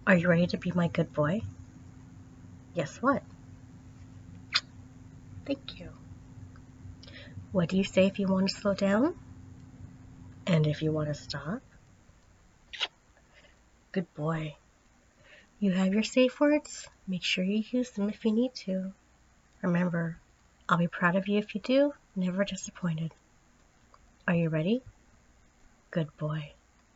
Are you ready to be my good boy? Guess what? Thank you. What do you say if you want to slow down? And if you want to stop? Good boy. You have your safe words? Make sure you use them if you need to. Remember, I'll be proud of you if you do, never disappointed. Are you ready? Good boy.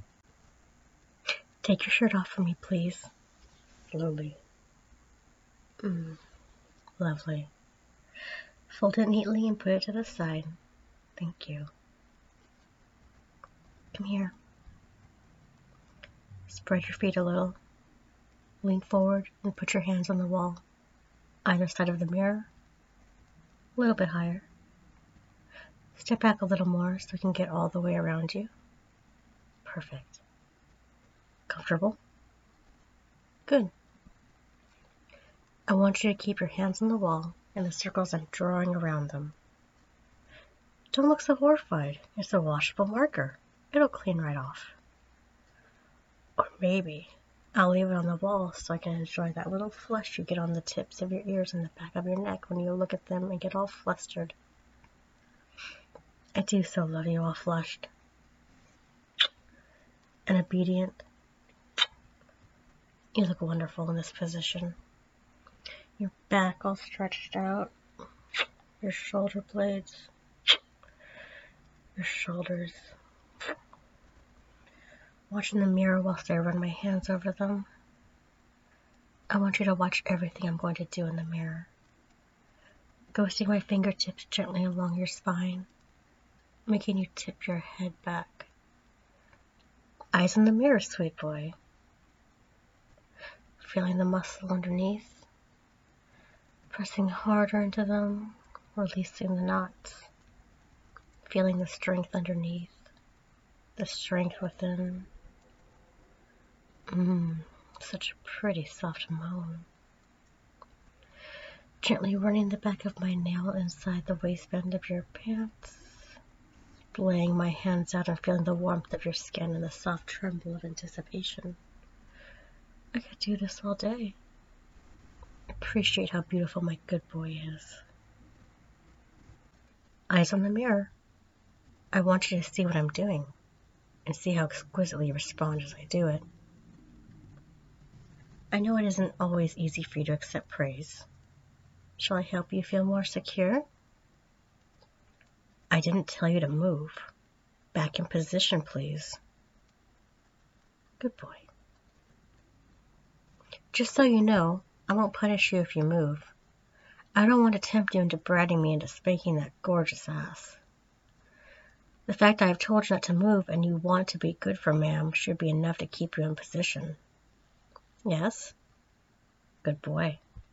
Take your shirt off for me, please. Slowly. Lovely. Fold it neatly and put it to the side. Thank you. Come here. Spread your feet a little. Lean forward and put your hands on the wall, either side of the mirror, a little bit higher. Step back a little more so we can get all the way around you. Perfect. Comfortable? Good. I want you to keep your hands on the wall and the circles I'm drawing around them. Don't look so horrified. It's a washable marker. It'll clean right off. Or maybe I'll leave it on the wall so I can enjoy that little flush you get on the tips of your ears and the back of your neck when you look at them and get all flustered. I do so love you all flushed and obedient. You look wonderful in this position. Your back all stretched out, your shoulder blades, your shoulders. Watch in the mirror whilst I run my hands over them. I want you to watch everything I'm going to do in the mirror. Ghosting my fingertips gently along your spine, making you tip your head back. Eyes in the mirror, sweet boy. Feeling the muscle underneath, pressing harder into them, releasing the knots. Feeling the strength underneath, the strength within. Such a pretty soft moan. Gently running the back of my nail inside the waistband of your pants. Laying my hands out and feeling the warmth of your skin and the soft tremble of anticipation. I could do this all day. Appreciate how beautiful my good boy is. Eyes on the mirror. I want you to see what I'm doing and see how exquisitely you respond as I do it. I know it isn't always easy for you to accept praise. Shall I help you feel more secure? I didn't tell you to move. Back in position, please. Good boy. Just so you know, I won't punish you if you move. I don't want to tempt you into bratting me into spanking that gorgeous ass. The fact I've told you not to move and you want to be good for ma'am should be enough to keep you in position. Yes? Good boy.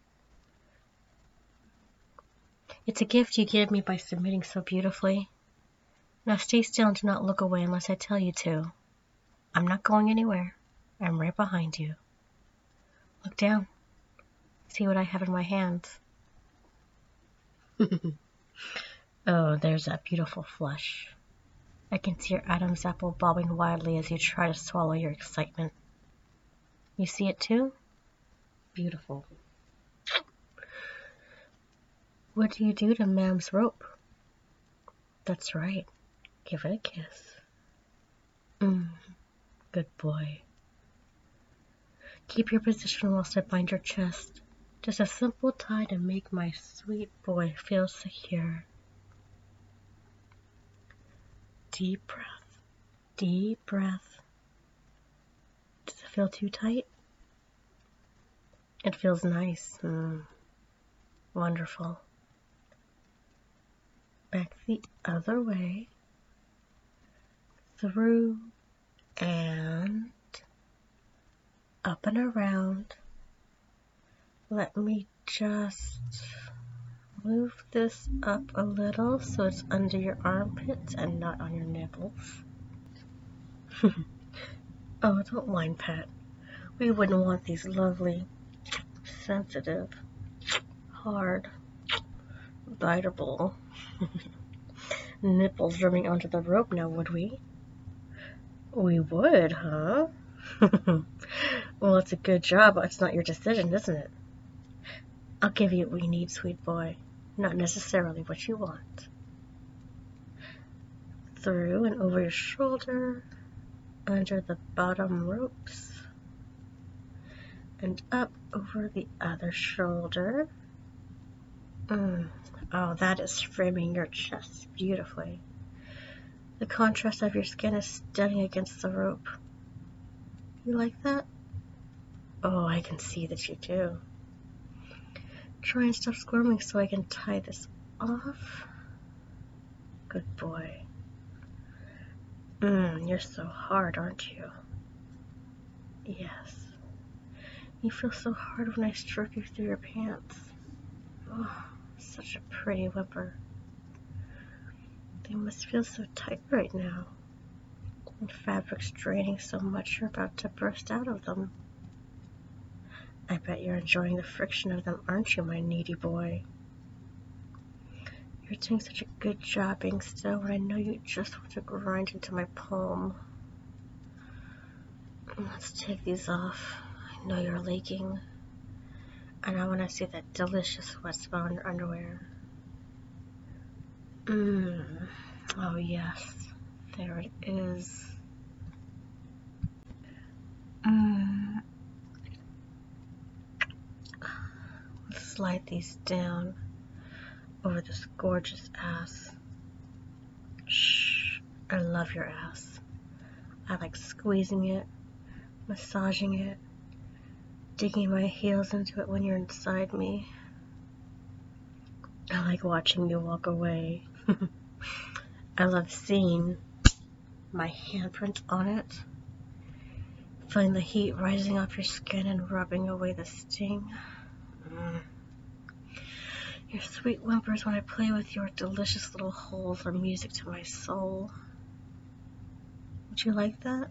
It's a gift you gave me by submitting so beautifully. Now stay still and do not look away unless I tell you to. I'm not going anywhere. I'm right behind you. Look down. See what I have in my hands. Oh, there's that beautiful flush. I can see your Adam's apple bobbing wildly as you try to swallow your excitement. You see it too? Beautiful. What do you do to ma'am's rope? That's right. Give it a kiss. Good boy. Keep your position whilst I bind your chest. Just a simple tie to make my sweet boy feel secure. Deep breath. Deep breath. Does it feel too tight? It feels nice. Wonderful. Back the other way. Through and up and around. Let me just move this up a little so it's under your armpits and not on your nipples. Oh, don't whine, Pat. We wouldn't want these lovely, sensitive, hard, biteable nipples drumming onto the rope now, would we? We would, huh? Well, it's a good job, but it's not your decision, isn't it? I'll give you what you need, sweet boy, not necessarily what you want. Through and over your shoulder, under the bottom ropes, and up over the other shoulder. Oh, that is framing your chest beautifully. The contrast of your skin is stunning against the rope. You like that? Oh, I can see that you do. Try and stop squirming so I can tie this off. Good boy. You're so hard, aren't you? Yes. You feel so hard when I stroke you through your pants. Oh, such a pretty whimper. They must feel so tight right now. And fabric's draining so much you're about to burst out of them. I bet you're enjoying the friction of them, aren't you, my needy boy? You're doing such a good job being still when I know you just want to grind into my palm. Let's take these off. I know you're leaking. And I want to see that delicious sweat smell on your underwear. Oh yes, there it is. Let's slide these down over this gorgeous ass. Shh, I love your ass. I like squeezing it, massaging it, digging my heels into it when you're inside me. I like watching you walk away. I love seeing my handprint on it, feeling the heat rising off your skin and rubbing away the sting. Your sweet whimpers when I play with your delicious little holes are music to my soul. Would you like that?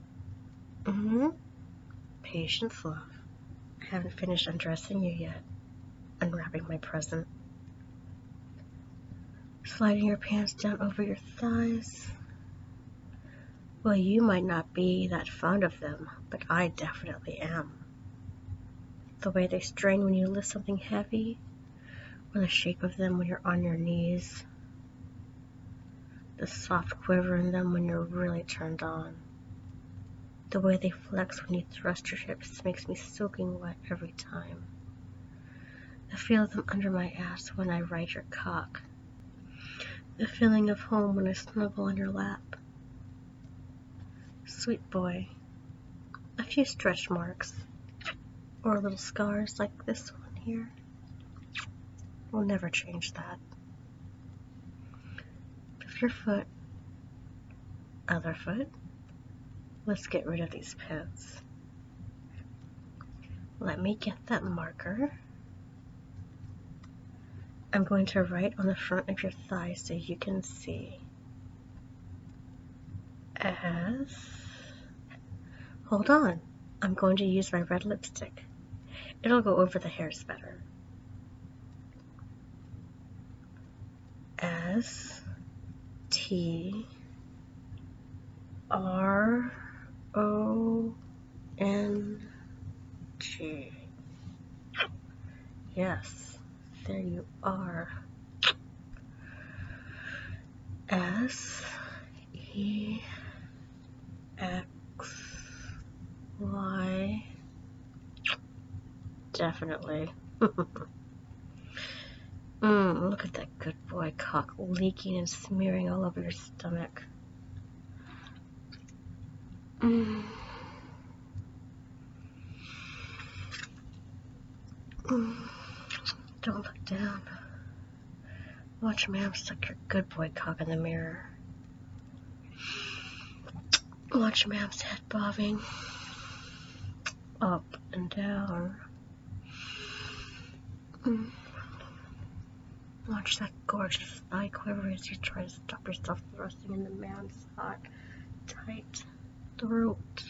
Patience, love. I haven't finished undressing you yet. Unwrapping my present. Sliding your pants down over your thighs. Well, you might not be that fond of them, but I definitely am. The way they strain when you lift something heavy, or the shape of them when you're on your knees. The soft quiver in them when you're really turned on. The way they flex when you thrust your hips makes me soaking wet every time. The feel of them under my ass when I ride your cock. The feeling of home when I snuggle on your lap. Sweet boy, a few stretch marks, or little scars like this one here, will never change that. Lift your foot, other foot. Let's get rid of these pins. Let me get that marker. I'm going to write on the front of your thigh so you can see. Hold on, I'm going to use my red lipstick. It'll go over the hairs better. S-T-R-O-N-G. Yes, there you are. S-E-X-Y. Definitely. Look at that good boy cock leaking and smearing all over your stomach. Don't look down. Watch ma'am suck your good boy cock in the mirror. Watch ma'am's head bobbing up and down. Watch that gorgeous thigh quiver as you try to stop yourself thrusting in the man's hot, tight throat.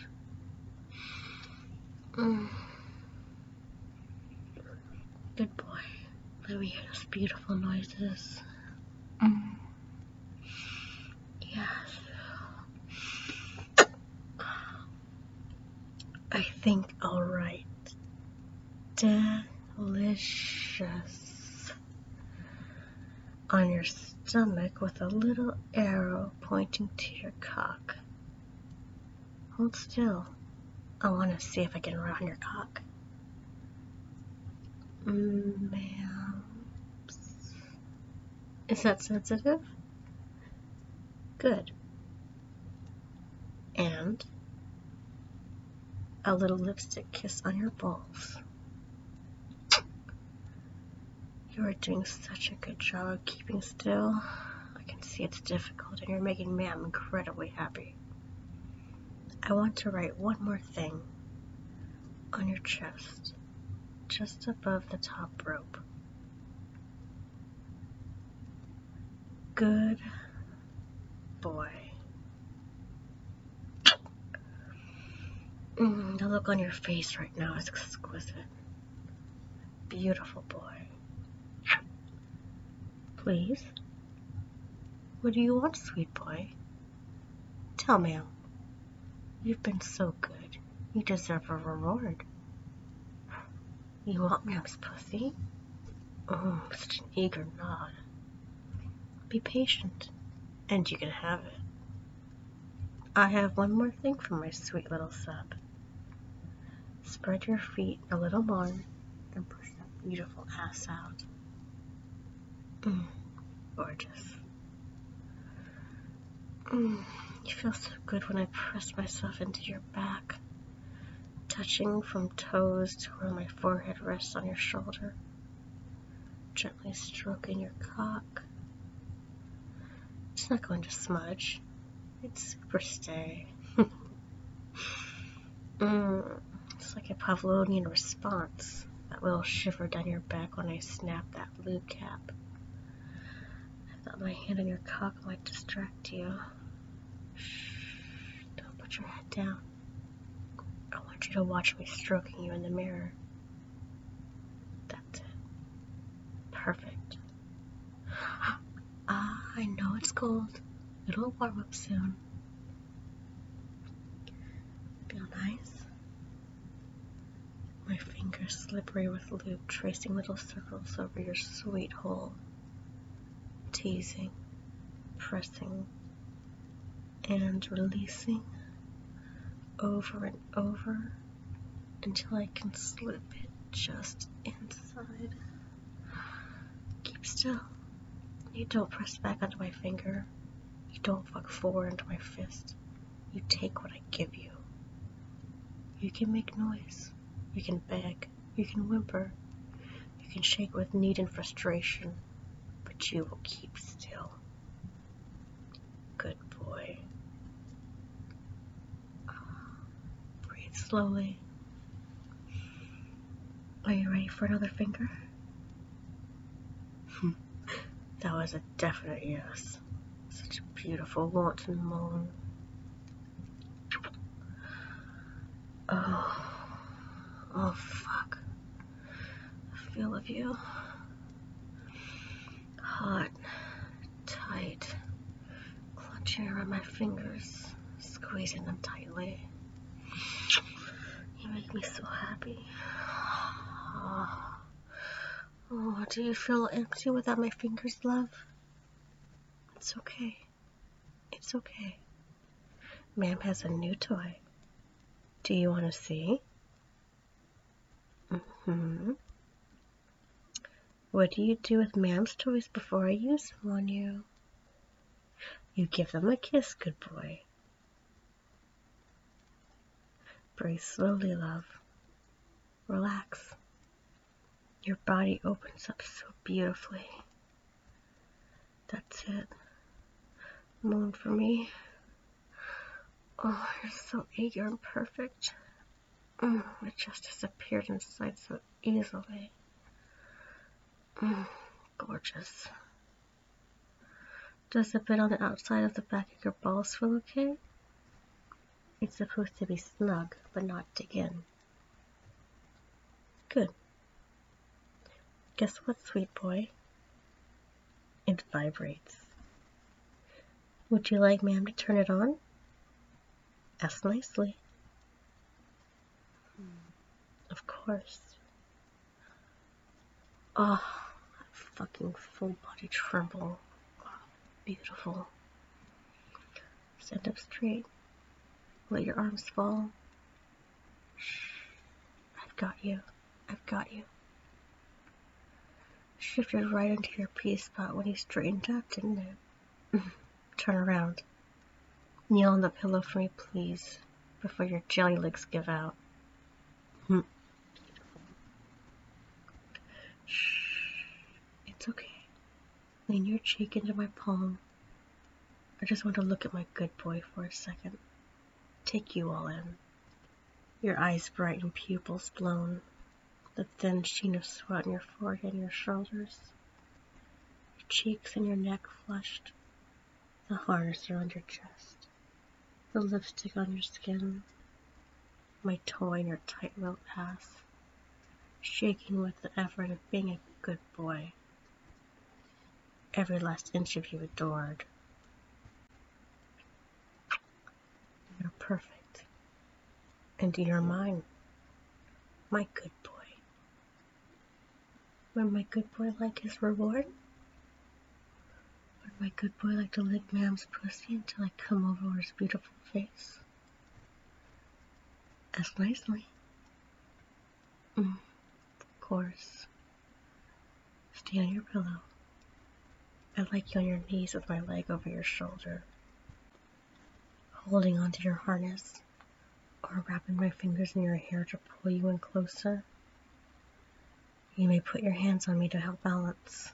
Good boy. Let me hear those beautiful noises. Yes. I think I'll write delicious on your stomach with a little arrow pointing to your cock. Hold still. I want to see if I can write on your cock. Ma'am. Is that sensitive? Good. And a little lipstick kiss on your balls. You are doing such a good job of keeping still. I can see it's difficult and you're making Ma'am incredibly happy. I want to write one more thing on your chest, just above the top rope. Good boy. The look on your face right now is exquisite. Beautiful boy. Please? What do you want, sweet boy? Tell Ma'am. You've been so good. You deserve a reward. You want Ma'am's pussy? Oh, such an eager nod. Be patient, and you can have it. I have one more thing for my sweet little sub. Spread your feet a little more and push that beautiful ass out. Gorgeous. You feel so good when I press myself into your back, touching from toes to where my forehead rests on your shoulder, gently stroking your cock. It's not going to smudge. It's super stay. It's like a Pavlovian response, that little shiver down your back when I snap that lube cap. I thought my hand on your cock might distract you. Shh, don't put your head down. I want you to watch me stroking you in the mirror. That's it. Perfect. I know it's cold. It'll warm up soon. Feel nice? My fingers slippery with lube, tracing little circles over your sweet hole. Teasing, pressing, and releasing over and over until I can slip it just inside. Keep still. You don't press back onto my finger. You don't fuck forward into my fist. You take what I give you. You can make noise. You can beg. You can whimper. You can shake with need and frustration. But you will keep still. Good boy. Breathe slowly. Are you ready for another finger? That was a definite yes. Such a beautiful wanton moan. Oh fuck. The feel of you. Hot, tight, clutching around my fingers, squeezing them tightly. You make me so happy. Oh, do you feel empty without my fingers, love? It's okay. It's okay. Ma'am has a new toy. Do you want to see? What do you do with Ma'am's toys before I use them on you? You give them a kiss, good boy. Breathe slowly, love. Relax. Your body opens up so beautifully. That's it. Moan for me. Oh, you're so eager and perfect. It just disappeared inside so easily. Gorgeous. Does the bit on the outside of the back of your balls feel okay? It's supposed to be snug, but not dig in. Good. Guess what, sweet boy? It vibrates. Would you like Ma'am to turn it on? Ask nicely. course. Oh, that fucking full body tremble. Oh, beautiful. Stand up straight. Let your arms fall. Shh. I've got you. I've got you. Shifted right into your P spot when you straightened up, didn't it? Turn around. Kneel on the pillow for me, please, before your jelly legs give out. Shh. It's okay. Lean your cheek into my palm. I just want to look at my good boy for a second. Take you all in. Your eyes bright and pupils blown. The thin sheen of sweat on your forehead and your shoulders. Your cheeks and your neck flushed. The harness around your chest. The lipstick on your skin. My toy in your tightrope pass. Shaking with the effort of being a good boy. Every last inch of you adored. You're perfect. And you're mine. My good boy. Would my good boy like his reward? Would my good boy like to lick Mam's pussy until I come over his beautiful face? Ask nicely. Of course. Stay on your pillow. I'd like you on your knees with my leg over your shoulder, holding onto your harness, or wrapping my fingers in your hair to pull you in closer. You may put your hands on me to help balance.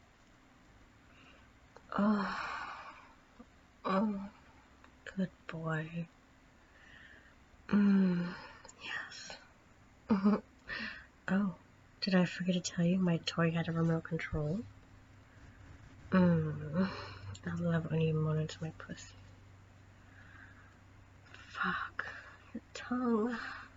Oh, good boy. Yes. Oh, did I forget to tell you my toy had a remote control? I love it when you moan into my pussy. Fuck, your tongue.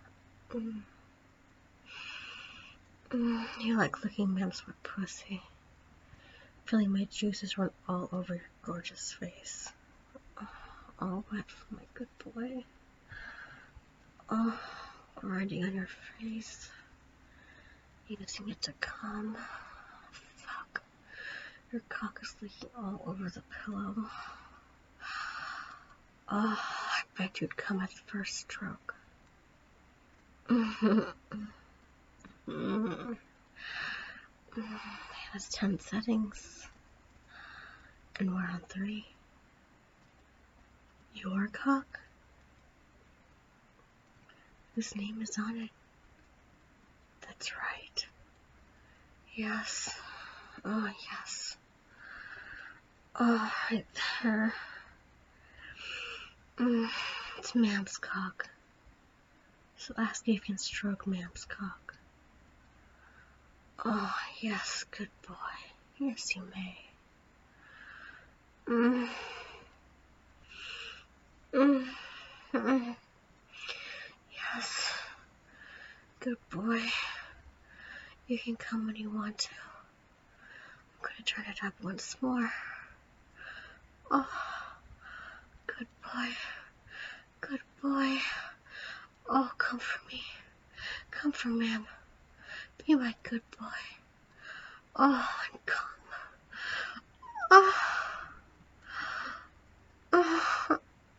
You like licking Mam's wet pussy. Feeling my juices run all over your gorgeous face. All wet for my good boy. Oh, grinding on your face. Using it to come. Fuck. Your cock is leaking all over the pillow. Oh, I bet you'd come at the first stroke. It has 10 settings. And we're on 3. Your cock? Whose name is on it? That's right. Yes. Oh, yes. Oh, right there. It's Mam's cock. So ask if you can stroke Mam's cock. Oh, yes, good boy. Yes, you may. Yes. Good boy. You can come when you want to. I'm gonna turn it up once more. Oh, good boy. Good boy. Oh, come for me. Come for Mam. Be my good boy. Oh, and come. Oh. Oh.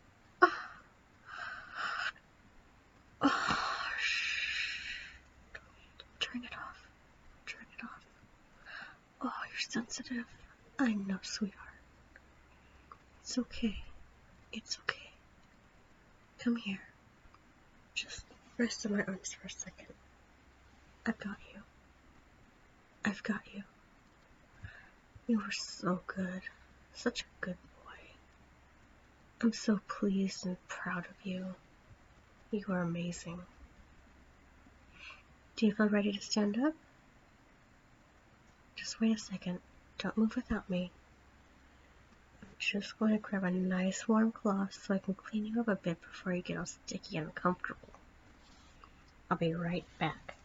Oh, shh. Turn it off. Turn it off. Oh, you're sensitive. I know, sweetheart. It's okay. It's okay. Come here. Just rest in my arms for a second. I've got you. I've got you. You were so good. Such a good boy. I'm so pleased and proud of you. You are amazing. Do you feel ready to stand up? Just wait a second. Don't move without me. I'm just going to grab a nice warm cloth so I can clean you up a bit before you get all sticky and uncomfortable. I'll be right back.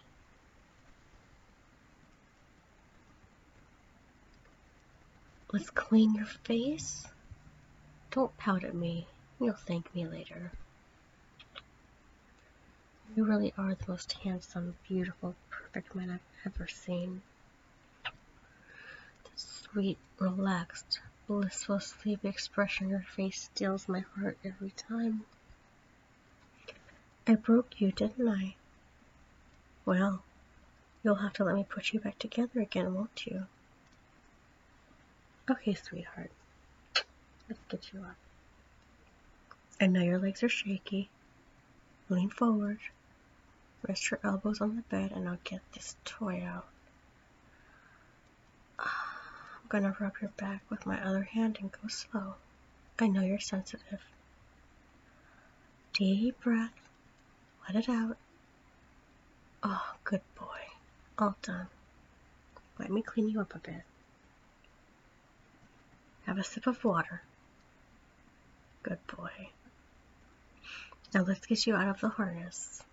Let's clean your face. Don't pout at me. You'll thank me later. You really are the most handsome, beautiful, perfect man I've ever seen. The sweet, relaxed, blissful, sleepy expression on your face steals my heart every time. I broke you, didn't I? Well, you'll have to let me put you back together again, won't you? Okay, sweetheart. Let's get you up. I know your legs are shaky. Lean forward. Rest your elbows on the bed and I'll get this toy out. I'm gonna rub your back with my other hand and go slow. I know you're sensitive. Deep breath. Let it out. Oh, good boy. All done. Let me clean you up a bit. Have a sip of water. Good boy. Now let's get you out of the harness.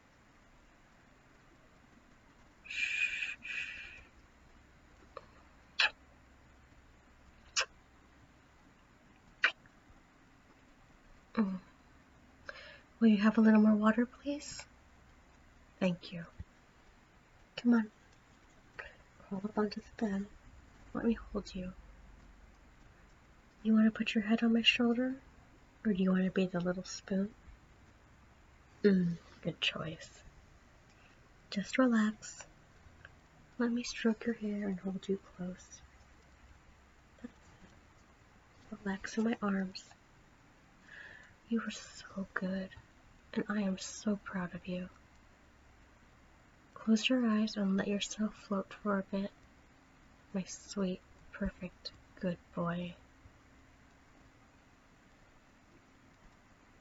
Will you have a little more water, please? Thank you. Come on. Crawl up onto the bed. Let me hold you. You want to put your head on my shoulder? Or do you want to be the little spoon? Good choice. Just relax. Let me stroke your hair and hold you close. That's it. Relax in my arms. You were so good, and I am so proud of you. Close your eyes and let yourself float for a bit. My sweet, perfect, good boy.